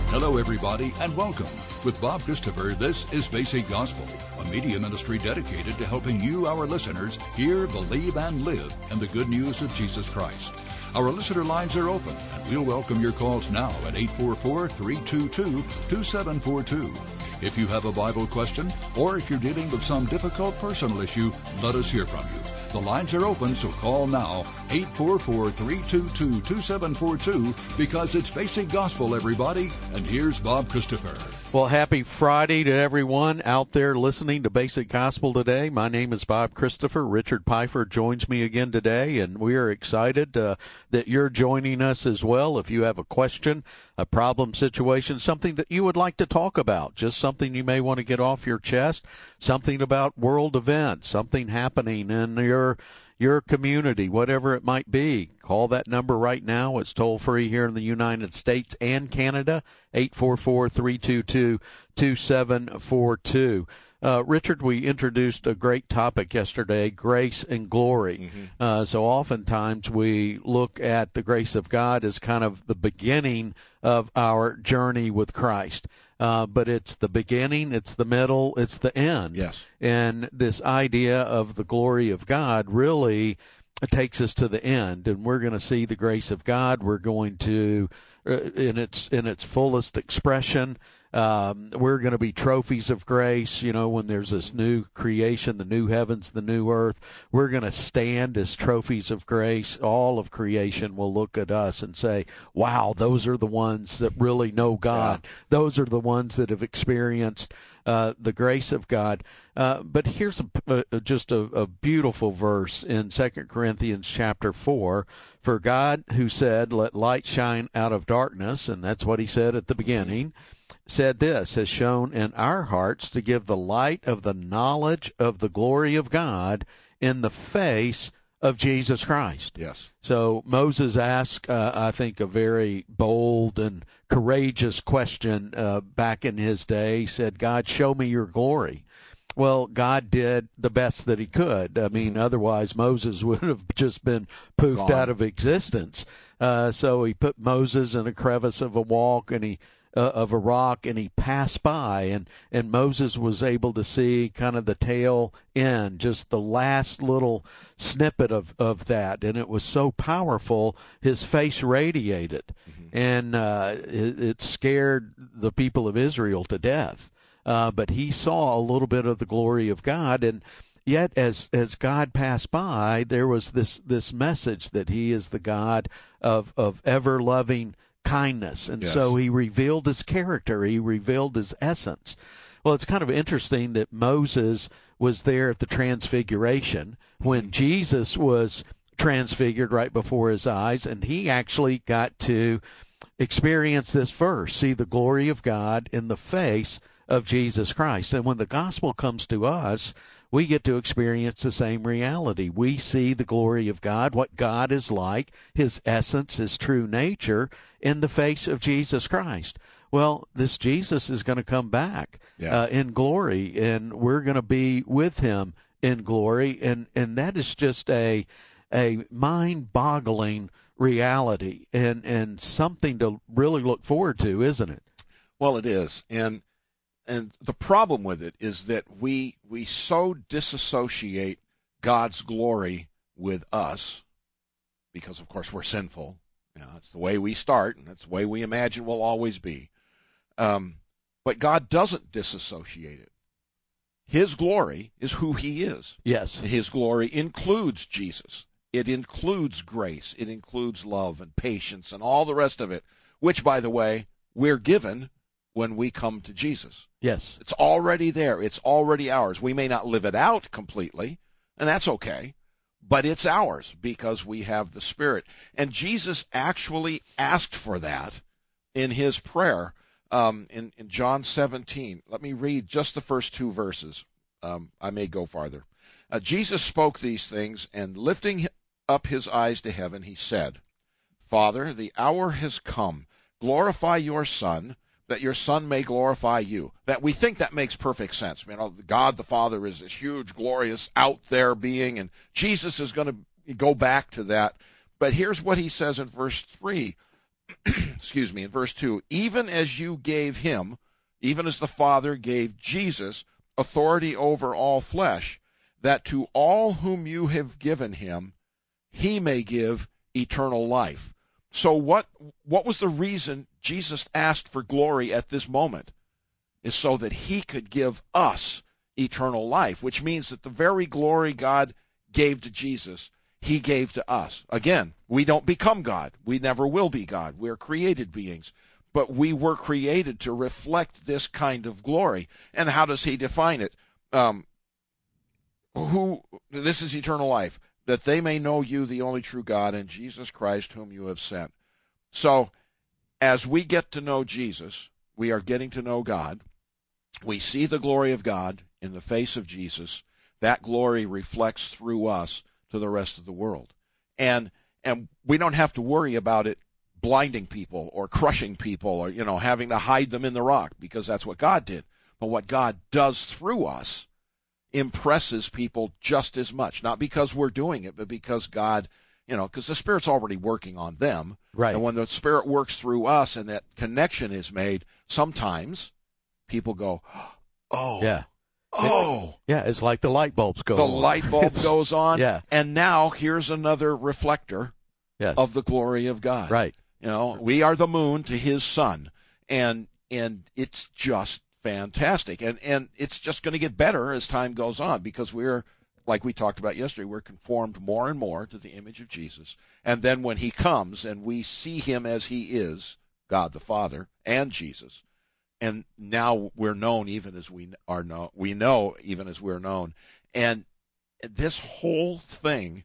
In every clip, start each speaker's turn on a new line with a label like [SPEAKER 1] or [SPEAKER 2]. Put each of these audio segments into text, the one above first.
[SPEAKER 1] Hello, everybody, and welcome. With Bob Christopher, this is Basic Gospel, a media ministry dedicated to helping you, our listeners, hear, believe, and live in the good news of Jesus Christ. Our listener lines are open, and we'll welcome your calls now at 844-322-2742. If you have a Bible question, or if you're dealing with some difficult personal issue, let us hear from you. The lines are open, so call now, 844-322-2742, because it's Basic Gospel, everybody. And here's Bob Christopher.
[SPEAKER 2] Well, happy Friday to everyone out there listening to Basic Gospel today. My name is Bob Christopher. Richard Pfeiffer joins me again today, and we are excited that you're joining us as well. If you have a question, a problem situation, something that you would like to talk about, just something you may want to get off your chest, something about world events, something happening in your community, whatever it might be, call that number right now. It's toll-free here in the United States and Canada, 844-322-2742. Richard, we introduced a great topic yesterday, grace and glory. So oftentimes we look at the grace of God as kind of the beginning of our journey with Christ. But it's the beginning, it's the middle, it's the end.
[SPEAKER 3] Yes.
[SPEAKER 2] And this idea of the glory of God really takes us to the end, and we're going to see the grace of God. We're going to, in its fullest expression, we're going to be trophies of grace. You know, when there's this new creation, the new heavens, the new earth, we're going to stand as trophies of grace. All of creation will look at us and say, wow, those are the ones that really know God. Yeah. Those are the ones that have experienced the grace of God. But here's just a beautiful verse in 2 Corinthians chapter 4. For God, who said, let light shine out of darkness, and that's what he said at the beginning, said this, has shown in our hearts to give the light of the knowledge of the glory of God in the face of Jesus Christ.
[SPEAKER 3] Yes.
[SPEAKER 2] So Moses asked, I think, a very bold and courageous question back in his day. He said, God, show me your glory. Well, God did the best that he could. I mean, otherwise Moses would have just been poofed out of existence. So he put Moses in a crevice of a walk, and of a rock, and he passed by, and Moses was able to see kind of the tail end, just the last little snippet of that, and it was so powerful, his face radiated, and it scared the people of Israel to death. But he saw a little bit of the glory of God, and yet as God passed by, there was this message that he is the God of ever-loving kindness. And
[SPEAKER 3] yes.
[SPEAKER 2] So he revealed his character. He revealed his essence. Well, it's kind of interesting that Moses was there at the Transfiguration when Jesus was transfigured right before his eyes, and he actually got to experience this verse, see the glory of God in the face of Jesus Christ. And when the gospel comes to us, we get to experience the same reality. We see the glory of God, what God is like, his essence, his true nature, in the face of Jesus Christ. Well, this Jesus is going to come back in glory, and we're going to be with him in glory, and that is just a mind-boggling reality, and something to really look forward to, isn't it?
[SPEAKER 3] Well, it is, and the problem with it is that we so disassociate God's glory with us because, of course, we're sinful. You know, it's the way we start, and that's the way we imagine we'll always be. But God doesn't disassociate it. His glory is who he is.
[SPEAKER 2] Yes.
[SPEAKER 3] His glory includes Jesus. It includes grace. It includes love and patience and all the rest of it, which, by the way, we're given when we come to Jesus.
[SPEAKER 2] Yes.
[SPEAKER 3] It's already there. It's already ours. We may not live it out completely, and that's okay, but it's ours because we have the Spirit. And Jesus actually asked for that in his prayer in John 17. Let me read just the first two verses. I may go farther. Jesus spoke these things, and lifting up his eyes to heaven, he said, Father, the hour has come. Glorify your Son, that your Son may glorify you. That we think that makes perfect sense. You know, God the Father is this huge, glorious, out there being, and Jesus is going to go back to that. But here's what he says in verse 3. excuse me, in verse 2, even as you gave him, even as the Father gave Jesus authority over all flesh, that to all whom you have given him, he may give eternal life. So what was the reason Jesus asked for glory at this moment? Is so that he could give us eternal life, which means that the very glory God gave to Jesus, he gave to us. Again, we don't become God. We never will be God. We're created beings. But we were created to reflect this kind of glory. And how does he define it? This is eternal life, that they may know you, the only true God, and Jesus Christ, whom you have sent. So, as we get to know Jesus, we are getting to know God. We see the glory of God in the face of Jesus. That glory reflects through us to the rest of the world. And we don't have to worry about it blinding people or crushing people or, having to hide them in the rock, because that's what God did. But what God does through us impresses people just as much, not because we're doing it, but because God, because the Spirit's already working on them.
[SPEAKER 2] Right.
[SPEAKER 3] And when the Spirit works through us and that connection is made, sometimes people go, oh.
[SPEAKER 2] Yeah.
[SPEAKER 3] Oh.
[SPEAKER 2] Yeah, it's like the light bulbs go on.
[SPEAKER 3] The light bulb goes on.
[SPEAKER 2] Yeah.
[SPEAKER 3] And now here's another reflector of the glory of God.
[SPEAKER 2] Right.
[SPEAKER 3] We are the moon to his sun. And it's just fantastic. And it's just going to get better as time goes on, because we're, like we talked about yesterday, we're conformed more and more to the image of Jesus. And then when he comes and we see him as he is, God the Father and Jesus, and now we're known even as we are known. We know even as we're known. And this whole thing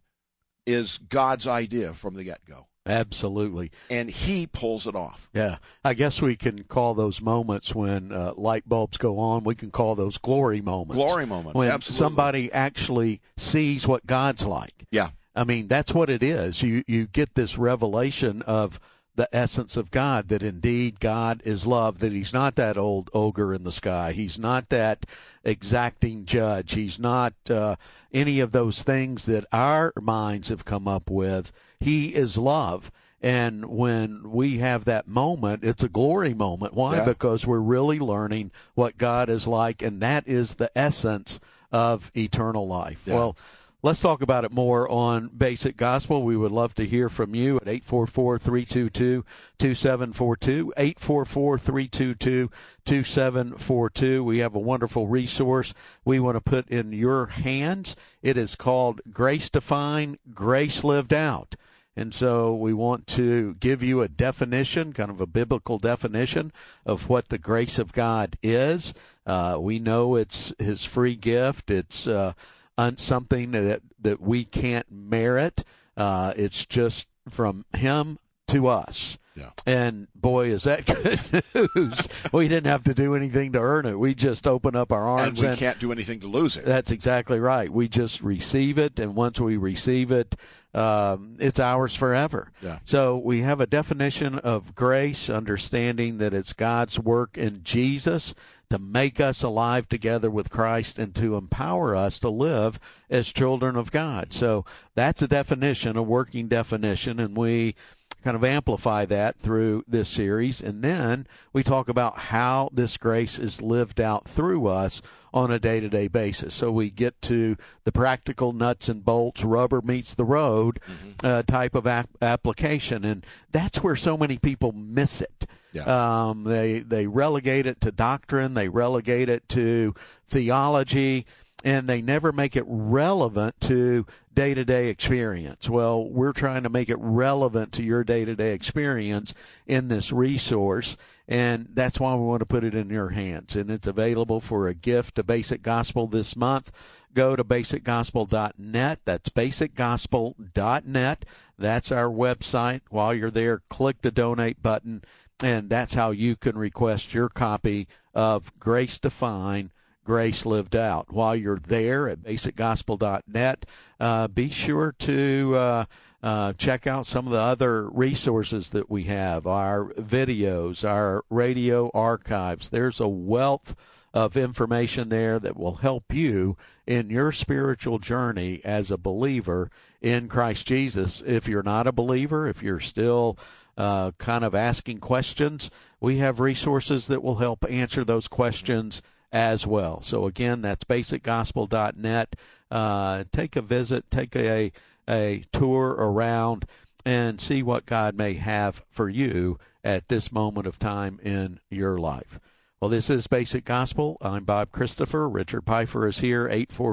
[SPEAKER 3] is God's idea from the get-go.
[SPEAKER 2] Absolutely.
[SPEAKER 3] And he pulls it off.
[SPEAKER 2] Yeah. I guess we can call those moments when light bulbs go on, we can call those glory moments.
[SPEAKER 3] Glory moments,
[SPEAKER 2] when
[SPEAKER 3] absolutely.
[SPEAKER 2] Somebody actually sees what God's like.
[SPEAKER 3] Yeah.
[SPEAKER 2] I mean, that's what it is. You get this revelation of the essence of God, that indeed God is love, that he's not that old ogre in the sky. He's not that exacting judge. He's not any of those things that our minds have come up with. He is love. And when we have that moment, it's a glory moment. Why?
[SPEAKER 3] Yeah.
[SPEAKER 2] Because we're really learning what God is like, and that is the essence of eternal life.
[SPEAKER 3] Yeah.
[SPEAKER 2] Well, let's talk about it more on Basic Gospel. We would love to hear from you at 844-322-2742, 844-322-2742. We have a wonderful resource we want to put in your hands. It is called Grace Defined, Grace Lived Out. And so we want to give you a definition, kind of a biblical definition of what the grace of God is. We know it's his free gift. It's something that we can't merit. It's just from him to us.
[SPEAKER 3] Yeah.
[SPEAKER 2] And boy, is that good news. We didn't have to do anything to earn it. We just open up our arms.
[SPEAKER 3] And we can't do anything to lose it.
[SPEAKER 2] That's exactly right. We just receive it, and once we receive it, it's ours forever.
[SPEAKER 3] Yeah.
[SPEAKER 2] So we have a definition of grace, understanding that it's God's work in Jesus to make us alive together with Christ and to empower us to live as children of God. So that's a definition, a working definition, and we kind of amplify that through this series. And then we talk about how this grace is lived out through us on a day-to-day basis. So we get to the practical nuts and bolts, rubber meets the road type of application. And that's where so many people miss it.
[SPEAKER 3] Yeah.
[SPEAKER 2] They relegate it to doctrine, they relegate it to theology, and they never make it relevant to day-to-day experience. Well, we're trying to make it relevant to your day-to-day experience in this resource, and that's why we want to put it in your hands. And it's available for a gift to Basic Gospel this month. Go to basicgospel.net. That's basicgospel.net. That's our website. While you're there, click the donate button, and that's how you can request your copy of Grace Defined, Grace Lived Out. While you're there at basicgospel.net, be sure to check out some of the other resources that we have, our videos, our radio archives. There's a wealth of information there that will help you in your spiritual journey as a believer in Christ Jesus. If you're not a believer, if you're still kind of asking questions, we have resources that will help answer those questions as well. So again, that's basicgospel.net. Take a visit, take a tour around, and see what God may have for you at this moment of time in your life. Well, this is Basic Gospel. I'm Bob Christopher. Richard Pfeiffer is here,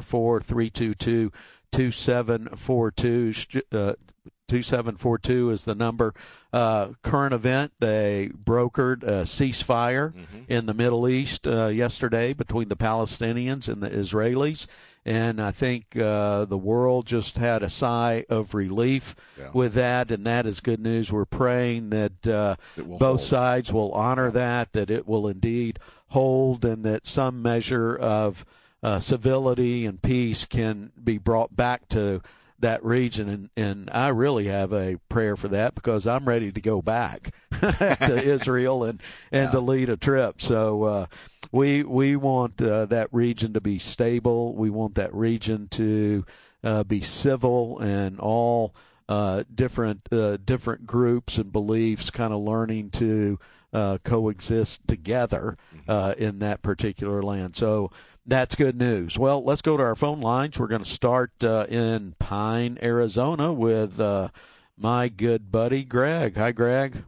[SPEAKER 2] 844-322-2742. 2742 is the number. Current event, they brokered a ceasefire in the Middle East yesterday between the Palestinians and the Israelis. And I think the world just had a sigh of relief with that, and that is good news. We're praying that both sides will honor that it will indeed hold, and that some measure of civility and peace can be brought back to that region, and I really have a prayer for that, because I'm ready to go back to Israel and to lead a trip. So we want that region to be stable. We want that region to be civil, and all different groups and beliefs kind of learning to coexist together in that particular land. So that's good news. Well, let's go to our phone lines. We're going to start in Pine, Arizona with my good buddy, Greg. Hi, Greg.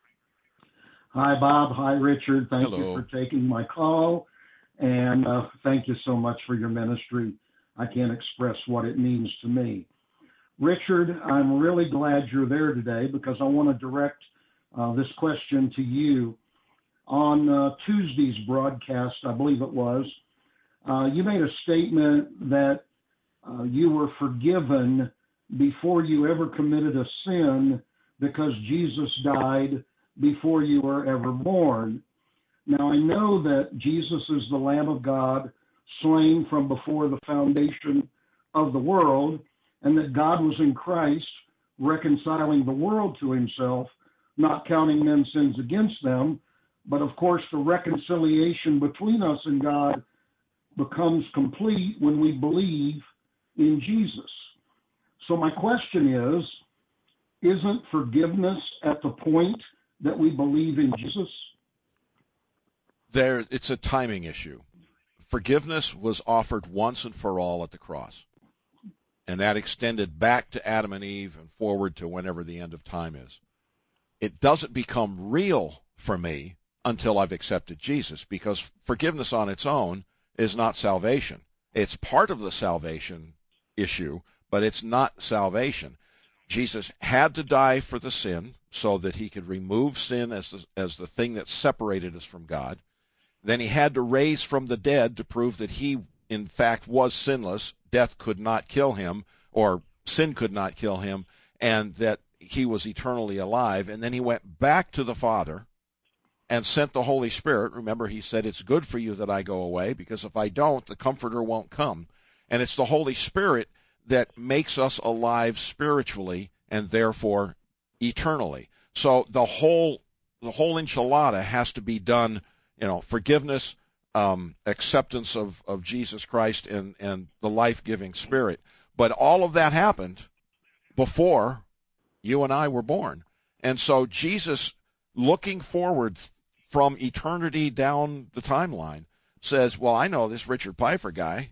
[SPEAKER 4] Hi, Bob. Hi, Richard. Thank
[SPEAKER 3] Hello.
[SPEAKER 4] you for taking my call, and thank you so much for your ministry. I can't express what it means to me. Richard, I'm really glad you're there today, because I want to direct this question to you. On Tuesday's broadcast, I believe it was, you made a statement that you were forgiven before you ever committed a sin, because Jesus died before you were ever born. Now, I know that Jesus is the Lamb of God, slain from before the foundation of the world, and that God was in Christ reconciling the world to himself, not counting men's sins against them. But of course, the reconciliation between us and God becomes complete when we believe in Jesus. So my question is, isn't forgiveness at the point that we believe in Jesus?
[SPEAKER 3] It's a timing issue. Forgiveness was offered once and for all at the cross, and that extended back to Adam and Eve and forward to whenever the end of time is. It doesn't become real for me until I've accepted Jesus, because forgiveness on its own is not salvation. It's part of the salvation issue, but it's not salvation. Jesus had to die for the sin so that he could remove sin as the thing that separated us from God. Then he had to raise from the dead to prove that he, in fact, was sinless. Death could not kill him, or sin could not kill him, and that he was eternally alive. And then he went back to the Father and sent the Holy Spirit. Remember, he said, it's good for you that I go away, because if I don't, the Comforter won't come. And it's the Holy Spirit that makes us alive spiritually and therefore eternally. So the whole enchilada has to be done, forgiveness, acceptance of Jesus Christ and the life-giving Spirit. But all of that happened before you and I were born. And so Jesus, looking forward from eternity down the timeline, says, well, I know this Richard Pfeiffer guy.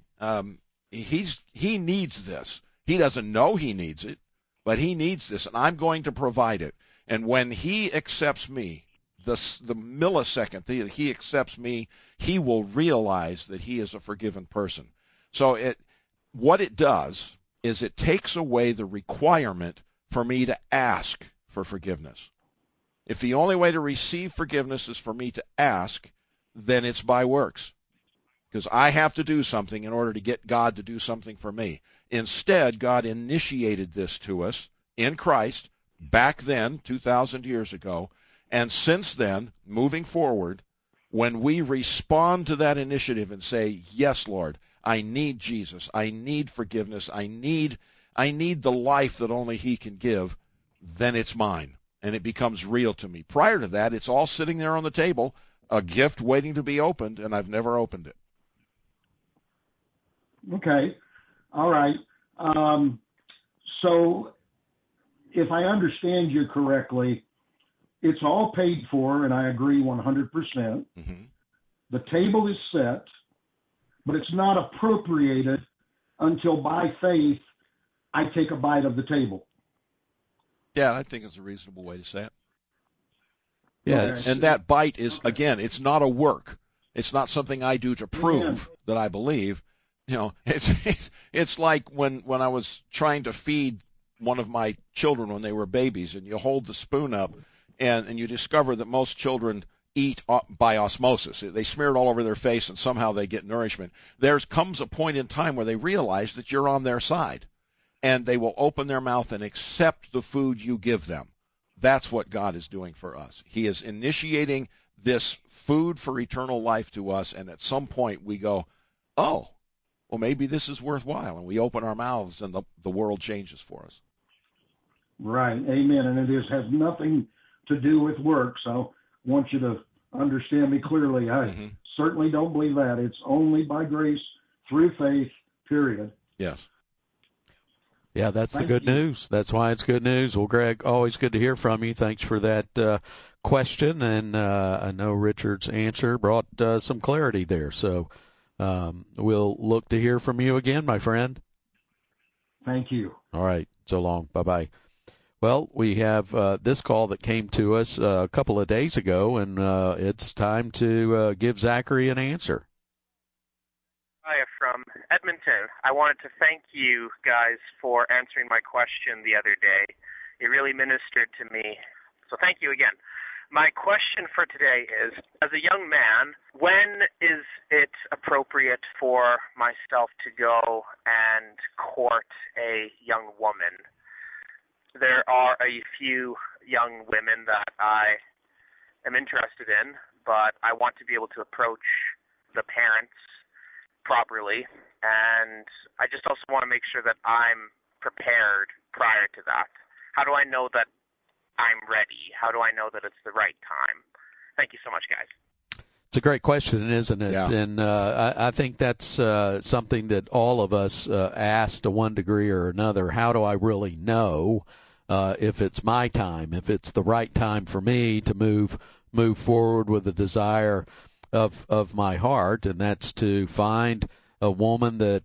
[SPEAKER 3] He needs this. He doesn't know he needs it, but he needs this, and I'm going to provide it. And when he accepts me, the millisecond that he accepts me, he will realize that he is a forgiven person. So what it does is it takes away the requirement for me to ask for forgiveness. If the only way to receive forgiveness is for me to ask, then it's by works, because I have to do something in order to get God to do something for me. Instead, God initiated this to us in Christ back then, 2,000 years ago, and since then, moving forward, when we respond to that initiative and say, yes, Lord, I need Jesus, I need forgiveness, I need the life that only he can give, then it's mine. And it becomes real to me. Prior to that, it's all sitting there on the table, a gift waiting to be opened, and I've never opened it.
[SPEAKER 4] Okay. All right. So if I understand you correctly, It's all paid for, and I agree 100%.
[SPEAKER 3] Mm-hmm.
[SPEAKER 4] The table is set, but it's not appropriated until by faith I take a bite of the table.
[SPEAKER 3] Yeah, I think it's a reasonable way to say it.
[SPEAKER 2] Yeah,
[SPEAKER 4] Okay.
[SPEAKER 3] And that bite is, again, it's not a work. It's not something I do to prove that I believe. You know, it's like when I was trying to feed one of my children when they were babies, and you hold the spoon up, and you discover that most children eat by osmosis. They smear it all over their face, and somehow they get nourishment. There comes a point in time where they realize that you're on their side, and they will open their mouth and accept the food you give them. That's what God is doing for us. He is initiating this food for eternal life to us, and at some point we go, oh, well, maybe this is worthwhile, and we open our mouths, and the world changes for us.
[SPEAKER 4] Right. Amen. And it has nothing to do with works. I want you to understand me clearly. I certainly don't believe that. It's only by grace through faith, period.
[SPEAKER 3] Yes.
[SPEAKER 2] Yeah, that's the good news. That's why it's good news. Well, Greg, always good to hear from you. Thanks for that question, and I know Richard's answer brought some clarity there. So we'll look to hear from you again, my friend.
[SPEAKER 4] Thank you.
[SPEAKER 2] All right. So long. Bye-bye. Well, we have this call that came to us a couple of days ago, and it's time to give Zachary an answer.
[SPEAKER 5] Hi, from Edmonton. I wanted to thank you guys for answering my question the other day. It really ministered to me, so thank you again. My question for today is, as a young man, when is it appropriate for myself to go and court a young woman? There are a few young women that I am interested in, but I want to be able to approach the parents properly, and I just also want to make sure that I'm prepared prior to that. How do I know that I'm ready? How do I know that it's the right time? Thank you so much, guys.
[SPEAKER 2] It's a great question, isn't it?
[SPEAKER 3] Yeah.
[SPEAKER 2] And I think that's something that all of us ask to one degree or another. How do I really know if it's my time, if it's the right time for me to move forward with the desire of my heart? And that's to find a woman that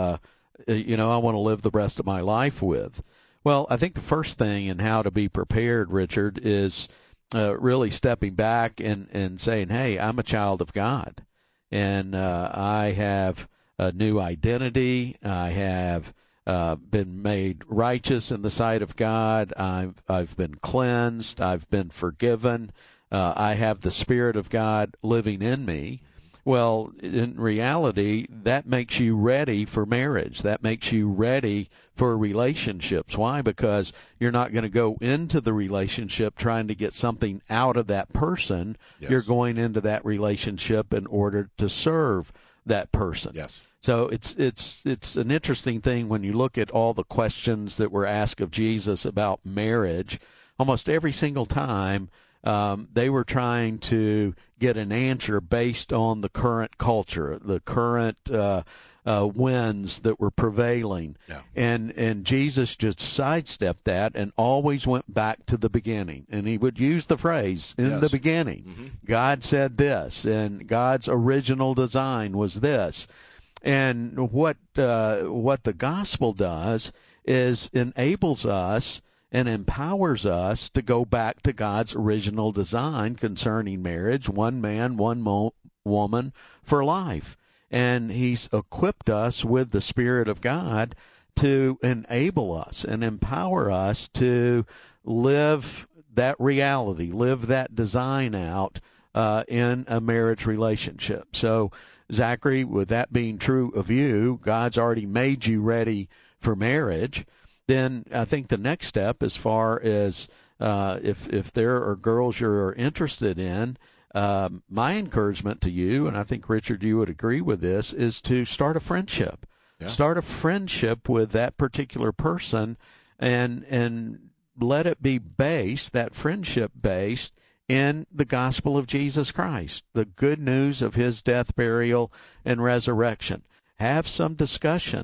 [SPEAKER 2] I want to live the rest of my life with. Well, I think the first thing in how to be prepared, Richard, is really stepping back and saying, hey, I'm a child of God, and I have a new identity. I have been made righteous in the sight of God. I've been cleansed. I've been forgiven. I have the Spirit of God living in me. Well, in reality, that makes you ready for marriage. That makes you ready for relationships. Why? Because you're not going to go into the relationship trying to get something out of that person. Yes. You're going into that relationship in order to serve that person.
[SPEAKER 3] Yes.
[SPEAKER 2] So it's an interesting thing when you look at all the questions that were asked of Jesus about marriage. Almost every single time, they were trying to get an answer based on the current culture, the current winds that were prevailing.
[SPEAKER 3] Yeah.
[SPEAKER 2] And Jesus just sidestepped that and always went back to the beginning. And he would use the phrase, in the beginning. Mm-hmm. God said this, and God's original design was this. And what the gospel does is enables us and empowers us to go back to God's original design concerning marriage, one man, one woman for life. And he's equipped us with the Spirit of God to enable us and empower us to live that reality, live that design out in a marriage relationship. So, Zachary, with that being true of you, God's already made you ready for marriage. Then I think the next step, as far as if there are girls you're interested in, my encouragement to you, and I think, Richard, you would agree with this, is to start a friendship. Yeah. Start a friendship with that particular person and let it be based, that friendship based, in the gospel of Jesus Christ, the good news of his death, burial, and resurrection. Have some discussions.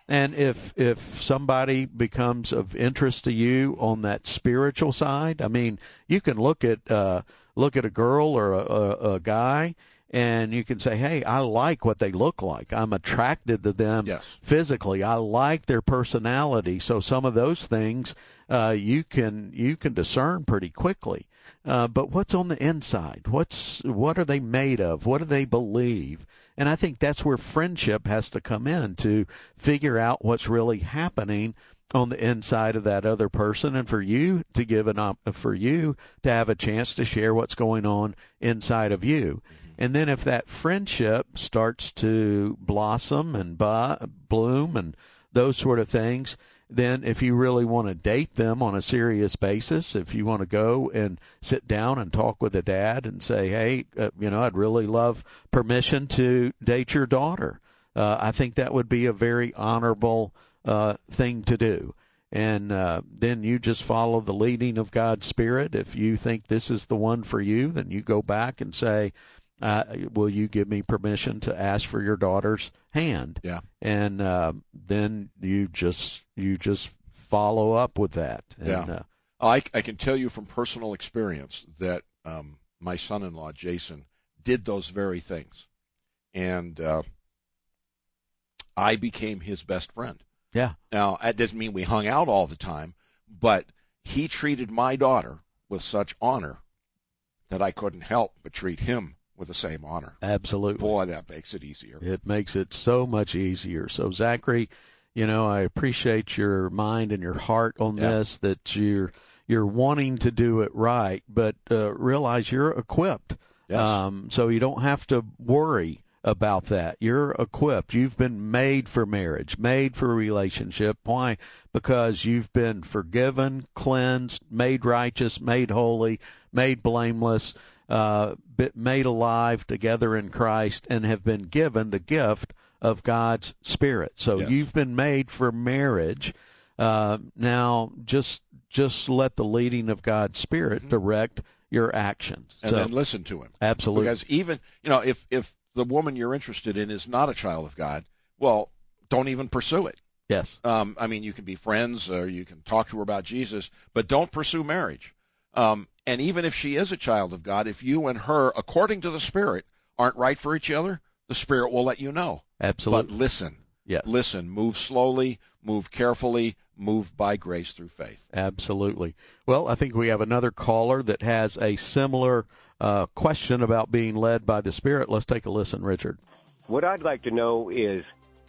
[SPEAKER 2] And if somebody becomes of interest to you on that spiritual side, I mean, you can look at a girl or a guy, and you can say, hey, I like what they look like. I'm attracted to them physically. I like their personality. So some of those things you can discern pretty quickly. But what's on the inside? What are they made of? What do they believe? And I think that's where friendship has to come in, to figure out what's really happening on the inside of that other person, and for you to for you to have a chance to share what's going on inside of you. And then if that friendship starts to blossom and bloom and those sort of things, then if you really want to date them on a serious basis, if you want to go and sit down and talk with a dad and say, hey, I'd really love permission to date your daughter, I think that would be a very honorable thing to do. And then you just follow the leading of God's Spirit. If you think this is the one for you, then you go back and say, will you give me permission to ask for your daughter's hand? Yeah. And then you just follow up with that. And,
[SPEAKER 3] I can tell you from personal experience that my son-in-law, Jason, did those very things. And I became his best friend.
[SPEAKER 2] Yeah.
[SPEAKER 3] Now, that doesn't mean we hung out all the time, but he treated my daughter with such honor that I couldn't help but treat him with the same honor.
[SPEAKER 2] Absolutely.
[SPEAKER 3] Boy, that makes it easier.
[SPEAKER 2] It makes it so much easier. So, Zachary, I appreciate your mind and your heart on this, that you're wanting to do it right, but realize you're equipped.
[SPEAKER 3] Yes.
[SPEAKER 2] So you don't have to worry about that. You're equipped. You've been made for marriage, made for a relationship. Why? Because you've been forgiven, cleansed, made righteous, made holy, made blameless, made alive together in Christ, and have been given the gift of God's Spirit. So you've been made for marriage. Now just let the leading of God's Spirit direct your actions.
[SPEAKER 3] And then listen to him.
[SPEAKER 2] Absolutely.
[SPEAKER 3] Because even, if the woman you're interested in is not a child of God, well, don't even pursue it.
[SPEAKER 2] Yes.
[SPEAKER 3] You can be friends, or you can talk to her about Jesus, but don't pursue marriage. And even if she is a child of God, if you and her, according to the Spirit, aren't right for each other, the Spirit will let you know.
[SPEAKER 2] Absolutely.
[SPEAKER 3] But listen.
[SPEAKER 2] Yeah.
[SPEAKER 3] Listen. Move slowly. Move carefully. Move by grace through faith.
[SPEAKER 2] Absolutely. Well, I think we have another caller that has a similar question about being led by the Spirit. Let's take a listen, Richard.
[SPEAKER 6] What I'd like to know is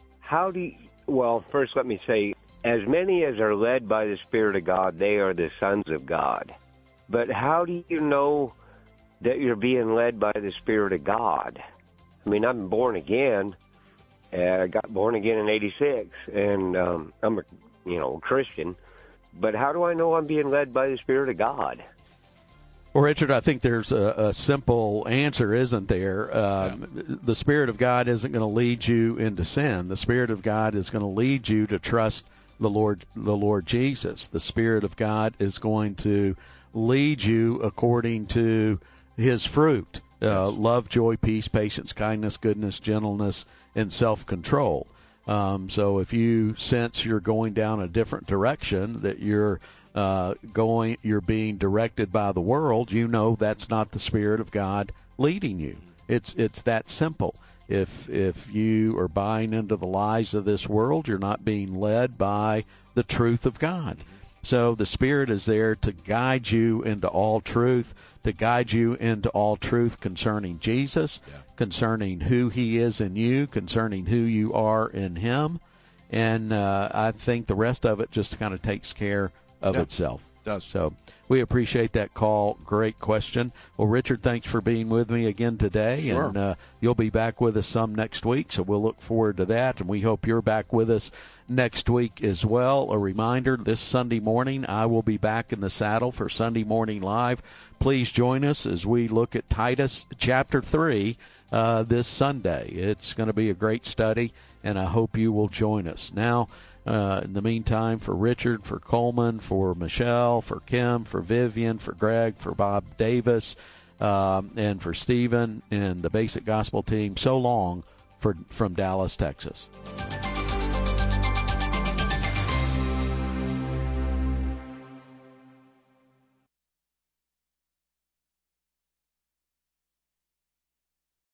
[SPEAKER 6] first let me say, as many as are led by the Spirit of God, they are the sons of God. But how do you know that you're being led by the Spirit of God? I mean, I'm born again. I got born again in '86, and I'm a Christian. But how do I know I'm being led by the Spirit of God?
[SPEAKER 2] Well, Richard, I think there's a simple answer, isn't there? The Spirit of God isn't going to lead you into sin. The Spirit of God is going to lead you to trust the Lord Jesus. The Spirit of God is going to lead you according to His fruit: love, joy, peace, patience, kindness, goodness, gentleness, and self-control. So if you sense you're going down a different direction, that you're being directed by the world, that's not the Spirit of God leading you. It's that simple. If you are buying into the lies of this world, you're not being led by the truth of God. So the Spirit is there to guide you into all truth, concerning Jesus, concerning who He is in you, concerning who you are in Him. And I think the rest of it just kind of takes care of itself.
[SPEAKER 3] It does.
[SPEAKER 2] So we appreciate that call. Great question. Well, Richard, thanks for being with me again today.
[SPEAKER 3] Sure.
[SPEAKER 2] And you'll be back with us some next week, so we'll look forward to that. And we hope you're back with us next week as well. A reminder, this Sunday morning, I will be back in the saddle for Sunday Morning Live. Please join us as we look at Titus chapter 3 this Sunday. It's going to be a great study, and I hope you will join us. Now, in the meantime, for Richard, for Coleman, for Michelle, for Kim, for Vivian, for Greg, for Bob Davis, and for Stephen and the Basic Gospel team, so long from Dallas, Texas.